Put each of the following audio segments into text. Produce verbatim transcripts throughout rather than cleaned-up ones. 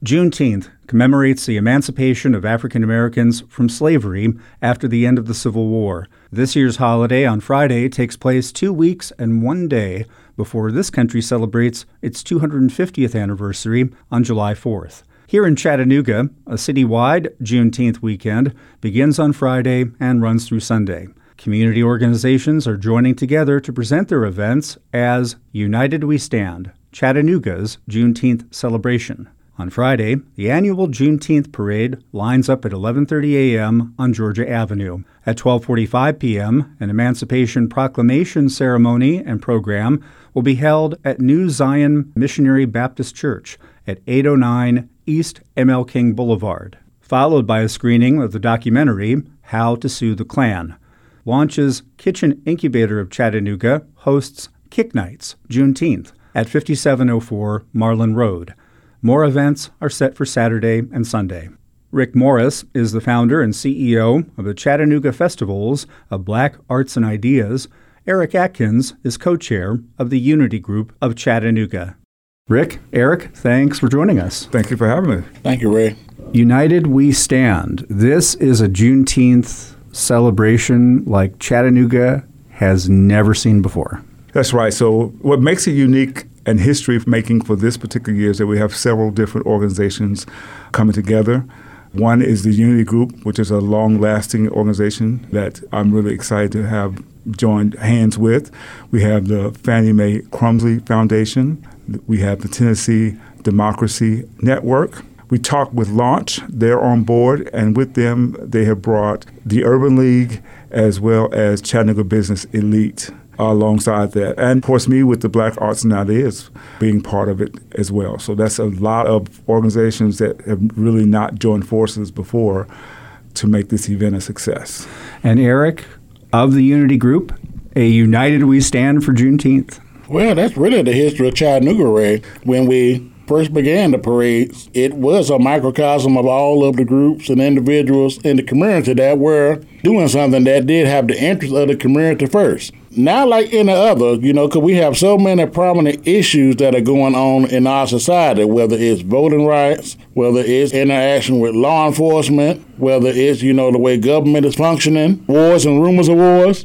Juneteenth commemorates the emancipation of African Americans from slavery after the end of the Civil War. This year's holiday on Friday takes place two weeks and one day before this country celebrates its two hundred fiftieth anniversary on July fourth. Here in Chattanooga, a citywide Juneteenth weekend begins on Friday and runs through Sunday. Community organizations are joining together to present their events as United We Stand, Chattanooga's Juneteenth celebration. On Friday, the annual Juneteenth parade lines up at eleven thirty a.m. on Georgia Avenue. At twelve forty-five p.m., an Emancipation Proclamation ceremony and program will be held at New Zion Missionary Baptist Church at eight oh nine East M L King Boulevard, followed by a screening of the documentary How to Sue the Klan. Launch's Kitchen Incubator of Chattanooga hosts Kick Nights Juneteenth at fifty-seven oh four Marlin Road. More events are set for Saturday and Sunday. Rick Morris is the founder and C E O of the Chattanooga Festivals of Black Arts and Ideas. Eric Atkins is co-chair of the Unity Group of Chattanooga. Rick, Eric, thanks for joining us. Thank you for having me. Thank you, Ray. United We Stand. This is a Juneteenth celebration like Chattanooga has never seen before. That's right. So what makes it unique and history making for this particular year is that we have several different organizations coming together. One is the Unity Group, which is a long-lasting organization that I'm really excited to have joined hands with. We have the Fannie Mae Crumsley Foundation. We have the Tennessee Democracy Network. We talked with Launch. They're on board, and with them, they have brought the Urban League as well as Chattanooga Business Elite alongside that. And, of course, me with the Black Arts and Ideas being part of it as well. So that's a lot of organizations that have really not joined forces before to make this event a success. And Eric, of the Unity Group, a United We Stand for Juneteenth. Well, that's really the history of Chattanooga, Ray. When we first began the parades, it was a microcosm of all of the groups and individuals in the community that were doing something that did have the interest of the community first. Not like any other, you know, because we have so many prominent issues that are going on in our society, whether it's voting rights, whether it's interaction with law enforcement, whether it's, you know, the way government is functioning, wars and rumors of wars.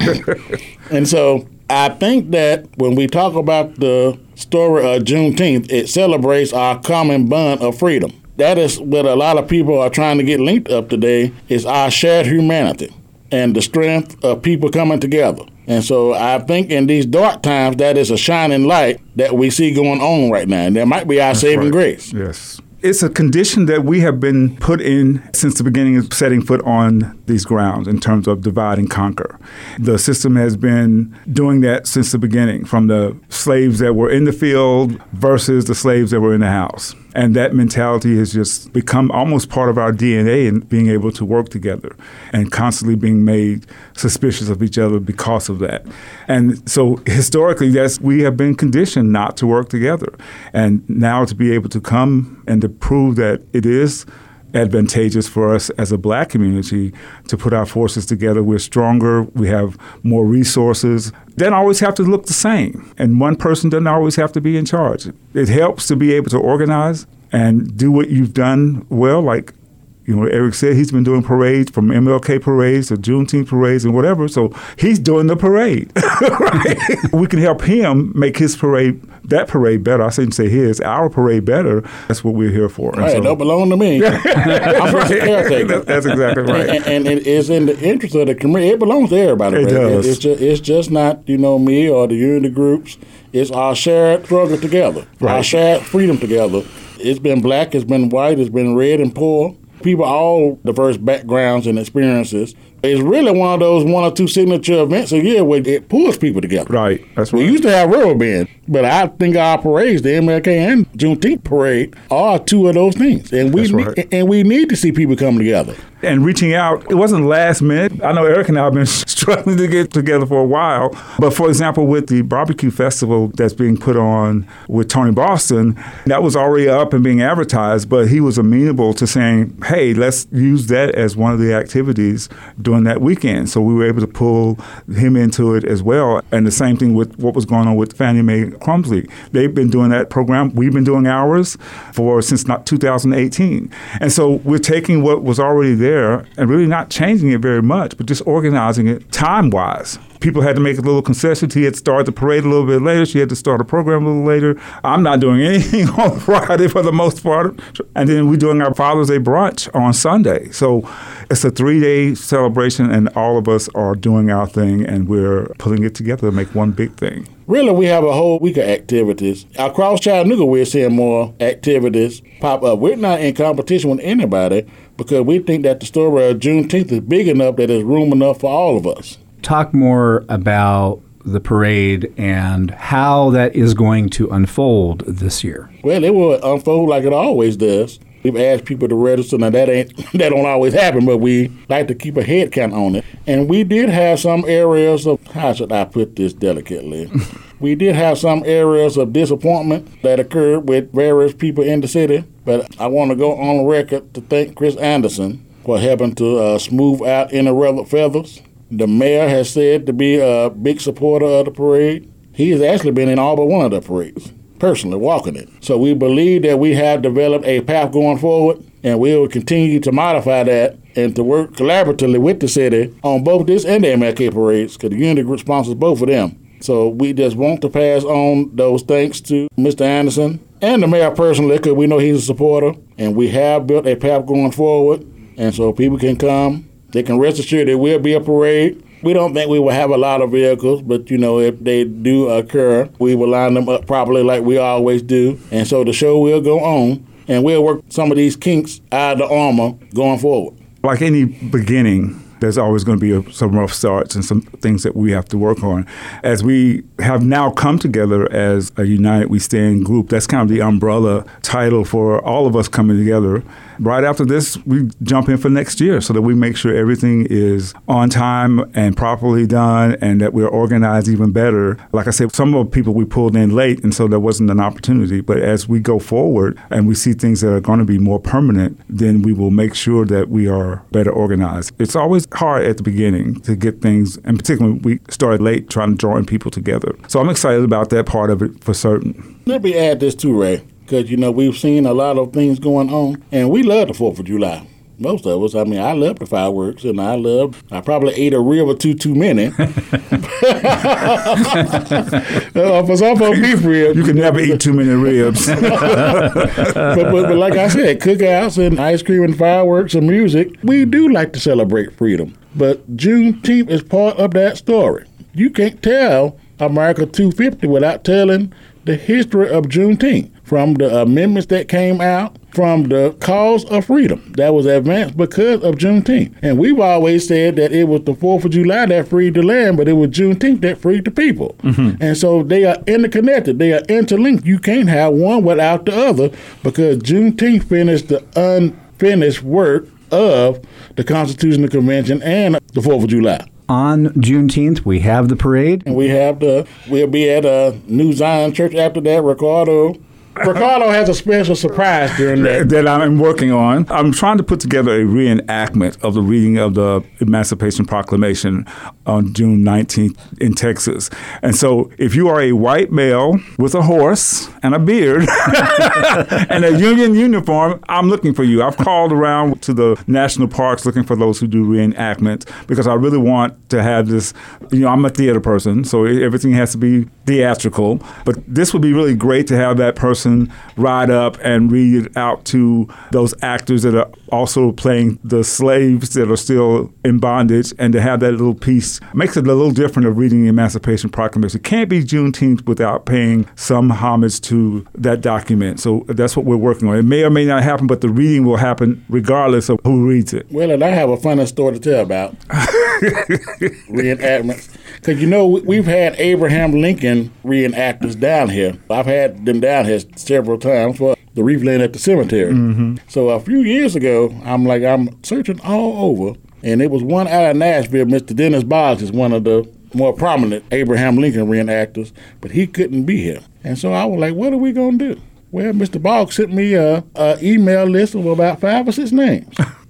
And so I think that when we talk about the story of Juneteenth, it celebrates our common bond of freedom. That is what a lot of people are trying to get linked up today, is our shared humanity and the strength of people coming together. And so I think in these dark times, that is a shining light that we see going on right now. And that might be our That's saving right. grace. Yes. It's a condition that we have been put in since the beginning of setting foot on these grounds in terms of divide and conquer. The system has been doing that since the beginning, from the slaves that were in the field versus the slaves that were in the house. And that mentality has just become almost part of our D N A in being able to work together and constantly being made suspicious of each other because of that. And so historically, that's we have been conditioned not to work together. And now to be able to come and to prove that it is advantageous for us as a Black community to put our forces together. We're stronger. We have more resources. They don't always have to look the same. And one person doesn't always have to be in charge. It helps to be able to organize and do what you've done well, like you know, Eric said he's been doing parades from M L K parades to Juneteenth parades and whatever. So he's doing the parade. Right? We can help him make his parade, that parade better. I shouldn't say his, our parade better. That's what we're here for. Right, so, don't belong to me. I'm just a caretaker. That's exactly right. And, and it is in the interest of the community. It belongs to everybody. It right? does. It's just, it's just not, you know, me or the unity groups. It's our shared struggle together, right. Our shared freedom together. It's been black, it's been white, it's been red and poor. People all diverse backgrounds and experiences. It's really one of those one or two signature events a year where it pulls people together. Right, that's right. We used to have River Bend, but I think our parades, the M L K and Juneteenth parade, are two of those things. And we that's need, right. and we need to see people come together. And reaching out, it wasn't last minute. I know Eric and I have been struggling to get together for a while. But for example, with the barbecue festival that's being put on with Tony Boston, that was already up and being advertised, but he was amenable to saying, hey, let's use that as one of the activities during during that weekend. So we were able to pull him into it as well. And the same thing with what was going on with Fannie Mae Crumsley. They've been doing that program. We've been doing ours for since not two thousand eighteen. And so we're taking what was already there and really not changing it very much, but just organizing it time-wise. People had to make a little concession. He had started the parade a little bit later. She had to start a program a little later. I'm not doing anything on Friday for the most part. And then we're doing our Father's Day brunch on Sunday. So it's a three-day celebration, and all of us are doing our thing, and we're putting it together to make one big thing. Really, we have a whole week of activities. Across Chattanooga, we're seeing more activities pop up. We're not in competition with anybody because we think that the story of Juneteenth is big enough that there's room enough for all of us. Talk more about the parade and how that is going to unfold this year. Well, it will unfold like it always does. We've asked people to register. Now, that ain't that don't always happen, but we like to keep a head count on it. And we did have some areas of, how should I put this delicately? We did have some areas of disappointment that occurred with various people in the city. But I want to go on record to thank Chris Anderson for helping to uh, smooth out any ruffled feathers. The mayor has said to be a big supporter of the parade. He has actually been in all but one of the parades, personally walking it. So we believe that we have developed a path going forward, and we will continue to modify that and to work collaboratively with the city on both this and the M L K parades, because the unity group sponsors both of them. So we just want to pass on those thanks to Mister Anderson and the mayor personally, because we know he's a supporter, and we have built a path going forward, and so people can come. They can rest assured there will be a parade. We don't think we will have a lot of vehicles, but, you know, if they do occur, we will line them up properly like we always do. And so the show will go on, and we'll work some of these kinks out of the armor going forward. Like any beginning, there's always going to be a, some rough starts and some things that we have to work on. As we have now come together as a United We Stand group, that's kind of the umbrella title for all of us coming together. Right after this, we jump in for next year so that we make sure everything is on time and properly done and that we're organized even better. Like I said, some of the people we pulled in late, and so there wasn't an opportunity. But as we go forward and we see things that are going to be more permanent, then we will make sure that we are better organized. It's always hard at the beginning to get things, and particularly we started late trying to join people together. So I'm excited about that part of it for certain. Let me add this too, Ray. Because, you know, we've seen a lot of things going on, and we love the fourth of July. Most of us. I mean, I love the fireworks, and I love, I probably ate a rib or two too many. uh, for some folks, beef ribs. You can never eat too many ribs. but, but, but like I said, cookouts and ice cream and fireworks and music, we do like to celebrate freedom. But Juneteenth is part of that story. You can't tell America two fifty without telling the history of Juneteenth, from the amendments that came out, from the cause of freedom that was advanced because of Juneteenth. And we've always said that it was the fourth of July that freed the land, but it was Juneteenth that freed the people. Mm-hmm. And so they are interconnected. They are interlinked. You can't have one without the other, because Juneteenth finished the unfinished work of the Constitutional Convention and the fourth of July. On Juneteenth, we have the parade. And we have the, we'll be at a New Zion Church after that. Ricardo Ricardo has a special surprise during that. That I'm working on. I'm trying to put together a reenactment of the reading of the Emancipation Proclamation on June nineteenth in Texas. And so if you are a white male with a horse and a beard and a Union uniform, I'm looking for you. I've called around to the national parks looking for those who do reenactments, because I really want to have this. You know, I'm a theater person, so everything has to be theatrical. But this would be really great to have that person ride up and read it out to those actors that are also playing the slaves that are still in bondage, and to have that little piece makes it a little different of reading the Emancipation Proclamation. It can't be Juneteenth without paying some homage to that document. So that's what we're working on. It may or may not happen, but the reading will happen regardless of who reads it. Well, and I have a funny story to tell about reenactments. Because, you know, we've had Abraham Lincoln reenactors down here. I've had them down here several times for the wreath laying at the cemetery. Mm-hmm. So a few years ago, I'm like, I'm searching all over, and it was one out of Nashville. Mister Dennis Boggs is one of the more prominent Abraham Lincoln reenactors, but he couldn't be here. And so I was like, what are we going to do? Well, Mister Boggs sent me a, a email list of about five or six names.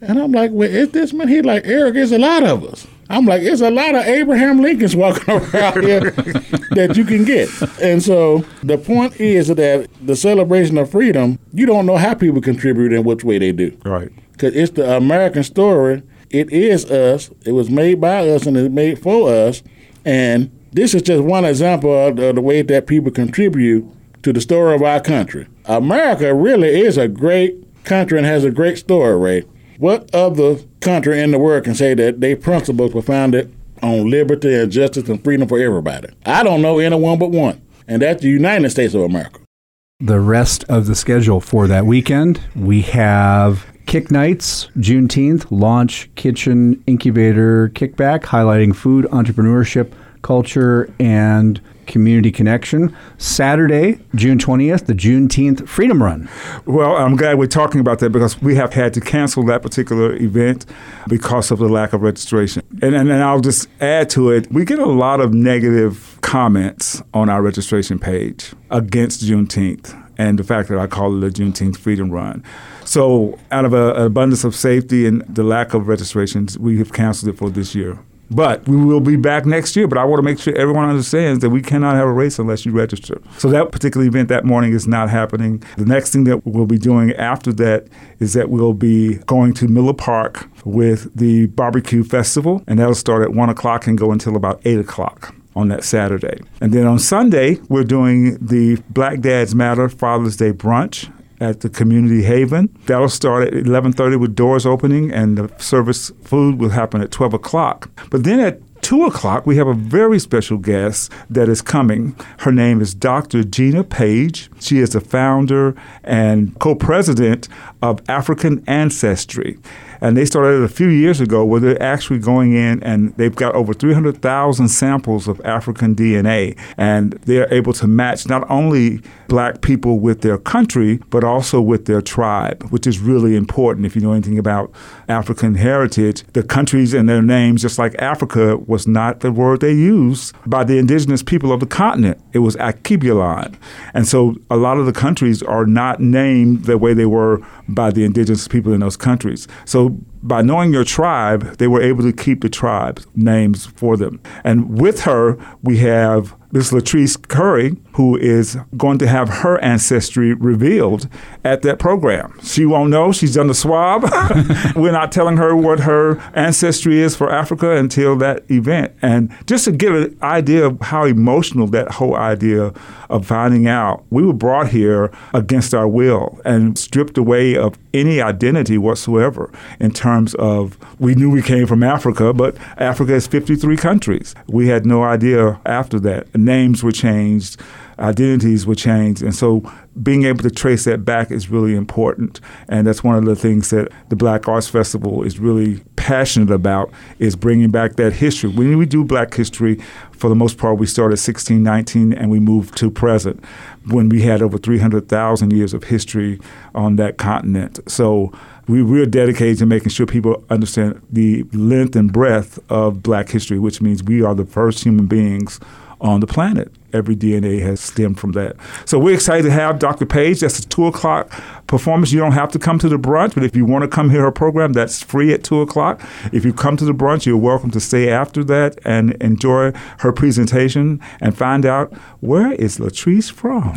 And I'm like, well, is this man? He's like, Eric, it's a lot of us. I'm like, it's a lot of Abraham Lincolns walking around here that you can get. And so the point is that the celebration of freedom, you don't know how people contribute and which way they do. Right. Because it's the American story. It is us. It was made by us and it's made for us. And this is just one example of the, the way that people contribute to the story of our country. America really is a great country and has a great story, Ray. What other country in the world can say that their principles were founded on liberty and justice and freedom for everybody? I don't know anyone but one, and that's the United States of America. The rest of the schedule for that weekend, we have Kick Nights, Juneteenth, Launch Kitchen Incubator Kickback, highlighting food, entrepreneurship, culture, and community connection. Saturday, June twentieth, the Juneteenth Freedom Run. Well, I'm glad we're talking about that because we have had to cancel that particular event because of the lack of registration. And, and, and I'll just add to it, we get a lot of negative comments on our registration page against Juneteenth and the fact that I call it a Juneteenth Freedom Run. So out of a, an abundance of safety and the lack of registrations, we have canceled it for this year. But we will be back next year. But I want to make sure everyone understands that we cannot have a race unless you register. So that particular event that morning is not happening. The next thing that we'll be doing after that is that we'll be going to Miller Park with the barbecue festival, and that'll start at one o'clock and go until about eight o'clock on that Saturday. And then on Sunday, we're doing the Black Dads Matter Father's Day brunch at the Community Haven. That'll start at eleven thirty with doors opening, and the service food will happen at twelve o'clock. But then at two o'clock, we have a very special guest that is coming. Her name is Doctor Gina Page. She is the founder and co-president of African Ancestry. And they started a few years ago where they're actually going in and they've got over three hundred thousand samples of African D N A. And they're able to match not only black people with their country, but also with their tribe, which is really important. If you know anything about African heritage, the countries and their names, just like Africa, was not the word they used by the indigenous people of the continent. It was Akibulan. And so a lot of the countries are not named the way they were by the indigenous people in those countries. So by knowing your tribe, they were able to keep the tribe's names for them. And with her, we have Miss Latrice Curry, who is going to have her ancestry revealed at that program. She won't know. She's done the swab. We're not telling her what her ancestry is for Africa until that event. And just to give an idea of how emotional that whole idea of finding out, we were brought here against our will and stripped away of any identity whatsoever in terms of, we knew we came from Africa, but Africa is fifty-three countries. We had no idea after that. Names were changed, identities were changed, and so being able to trace that back is really important. And that's one of the things that the Black Arts Festival is really passionate about, is bringing back that history. When we do Black history, for the most part, we start at sixteen nineteen and we move to present, when we had over three hundred thousand years of history on that continent. So we, we're dedicated to making sure people understand the length and breadth of Black history, which means we are the first human beings on the planet. Every D N A has stemmed from that. So we're excited to have Doctor Page. That's a two o'clock performance. You don't have to come to the brunch, but if you want to come hear her program, that's free at two o'clock. If you come to the brunch, you're welcome to stay after that and enjoy her presentation and find out, where is Latrice from?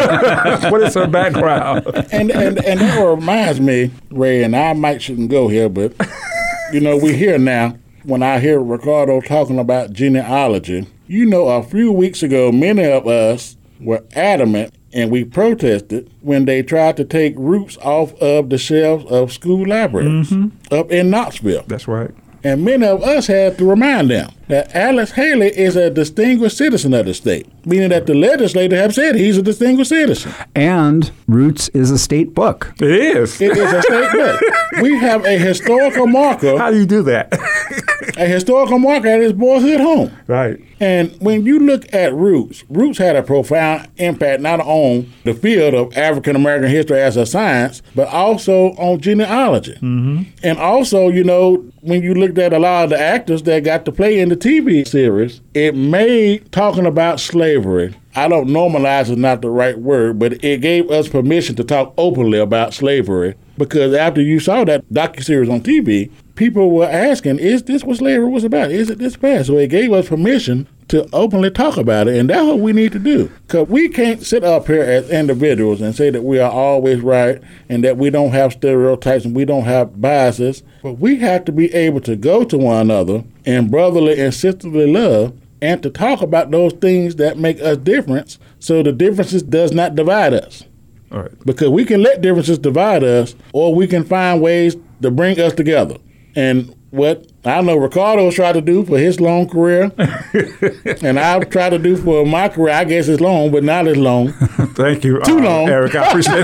What is her background? And, and, and that reminds me, Ray, and I might shouldn't go here, but, you know, we're here now. When I hear Ricardo talking about genealogy, you know, a few weeks ago, many of us were adamant and we protested when they tried to take roots off of the shelves of school libraries mm-hmm. up in Knoxville. That's right. And many of us had to remind them that Alex Haley is a distinguished citizen of the state, meaning that the legislature have said he's a distinguished citizen. And Roots is a state book. It is. It is a state book. We have a historical marker. How do you do that? A historical marker at his boyhood home. Right. And when you look at Roots, Roots had a profound impact not on the field of African American history as a science, but also on genealogy. Mm-hmm. And also, you know, when you looked at a lot of the actors that got to play in the T V series, it made talking about slavery, I don't normalize is not the right word, but it gave us permission to talk openly about slavery Because after you saw that docuseries on T V, people were asking, is this what slavery was about? Is it this bad? So it gave us permission to openly talk about it, and that's what we need to do. Because we can't sit up here as individuals and say that we are always right and that we don't have stereotypes and we don't have biases, but we have to be able to go to one another in brotherly and sisterly love and to talk about those things that make us different so the differences does not divide us. All right. Because we can let differences divide us, or we can find ways to bring us together. And what I know Ricardo's tried to do for his long career, and I've tried to do for my career, I guess it's long, but not as long. Thank you, Too uh, long. Eric. I appreciate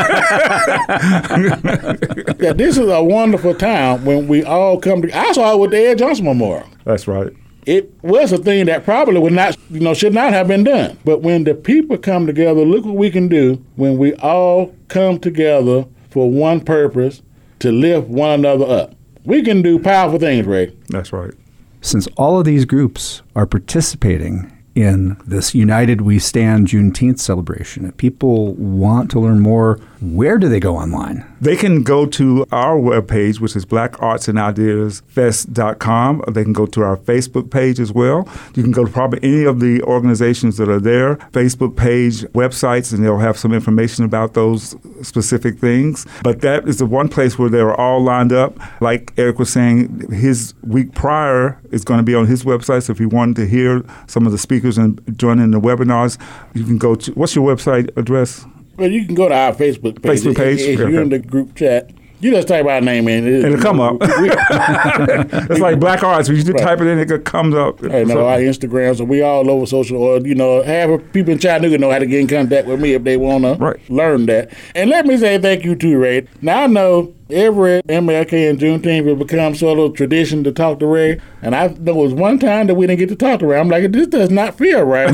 that. Yeah, this is a wonderful time when we all come together. I saw it with the Ed Johnson Memorial. That's right. It was a thing that probably would not, you know, should not have been done. But when the people come together, look what we can do when we all come together for one purpose, to lift one another up. We can do powerful things, Ray. That's right. Since all of these groups are participating in this United We Stand Juneteenth celebration, if people want to learn more, where do they go online? They can go to our webpage, which is black arts and ideas fest dot com. They can go to our Facebook page as well. You can go to probably any of the organizations that are there, Facebook page, websites, and they'll have some information about those specific things. But that is the one place where they're all lined up. Like Eric was saying, his week prior is going to be on his website. So if you wanted to hear some of the speakers and join in the webinars, you can go to, what's your website address? Well, you can go to our Facebook page. Facebook page? If, if Okay. you're in the group chat, you just type our name in. It, It'll come up. It's like Black Arts. When you just Right. type it in, it comes up. Hey, no, So- our Instagrams, so we all over social, or, you know, half of people in Chattanooga know how to get in contact with me if they want to Right. learn that. And let me say thank you too, Ray. Now, I know every M L K and Juneteenth will become sort of tradition to talk to Ray. And I there was one time that we didn't get to talk to Ray. I'm like, this does not feel right.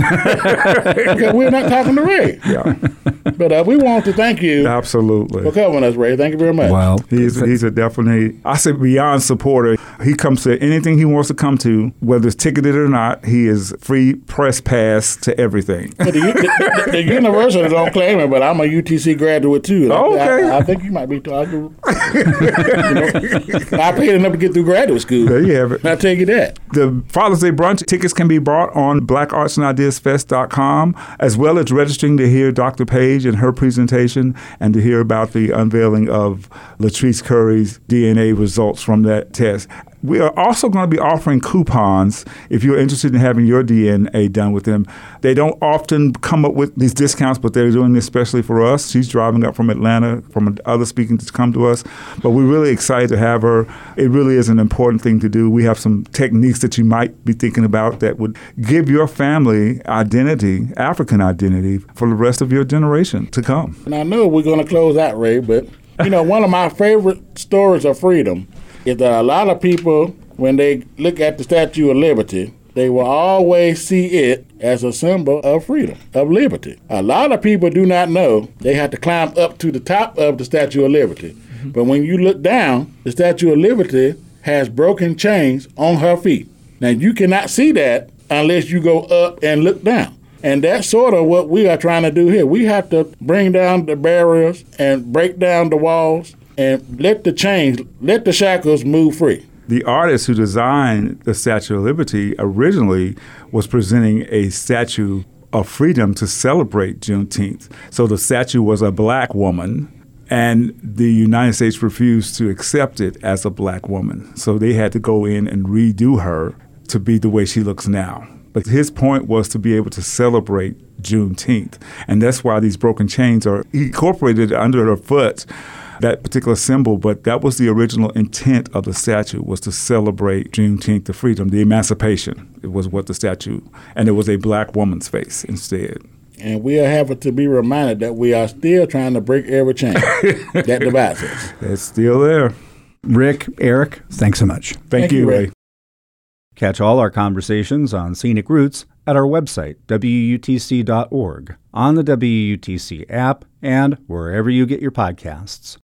Because we're not talking to Ray. Yeah, But uh, we want to thank you for absolutely. covering us, Ray. Thank you very much. Well, He's he's a definitely, I say, beyond supporter. He comes to anything he wants to come to, whether it's ticketed or not. He is free press pass to everything. But the, the, the university don't claim it, but I'm a U T C graduate too. Oh, okay. I, I think you might be talking. You know, I paid enough to get through graduate school. There you have it. I'll tell you that. The Father's Day brunch tickets can be bought on black arts and ideas fest dot com, as well as registering to hear Doctor Page and her presentation and to hear about the unveiling of Latrice Curry's D N A results from that test. We are also going to be offering coupons if you're interested in having your D N A done with them. They don't often come up with these discounts, but they're doing this especially for us. She's driving up from Atlanta, from other speaking to come to us. But we're really excited to have her. It really is an important thing to do. We have some techniques that you might be thinking about that would give your family identity, African identity, for the rest of your generation to come. And I know we're going to close out, Ray, but, you know, one of my favorite stories of freedom is that a lot of people, when they look at the Statue of Liberty, they will always see it as a symbol of freedom, of liberty. A lot of people do not know they have to climb up to the top of the Statue of Liberty. Mm-hmm. But when you look down, the Statue of Liberty has broken chains on her feet. Now, you cannot see that unless you go up and look down. And that's sort of what we are trying to do here. We have to bring down the barriers and break down the walls and let the chains, let the shackles move free. The artist who designed the Statue of Liberty originally was presenting a statue of freedom to celebrate Juneteenth. So the statue was a black woman, and the United States refused to accept it as a black woman. So they had to go in and redo her to be the way she looks now. But his point was to be able to celebrate Juneteenth. And that's why these broken chains are incorporated under her foot, that particular symbol. But that was the original intent of the statue, was to celebrate Juneteenth, the freedom, the emancipation. It was what the statue, and it was a black woman's face instead. And we are having to be reminded that we are still trying to break every chain that divides us. It's still there. Rick, Eric, thanks so much. Thank, Thank you, you, Ray. Ray. Catch all our conversations on Scenic Roots at our website, W U T C dot org, on the W U T C app, and wherever you get your podcasts.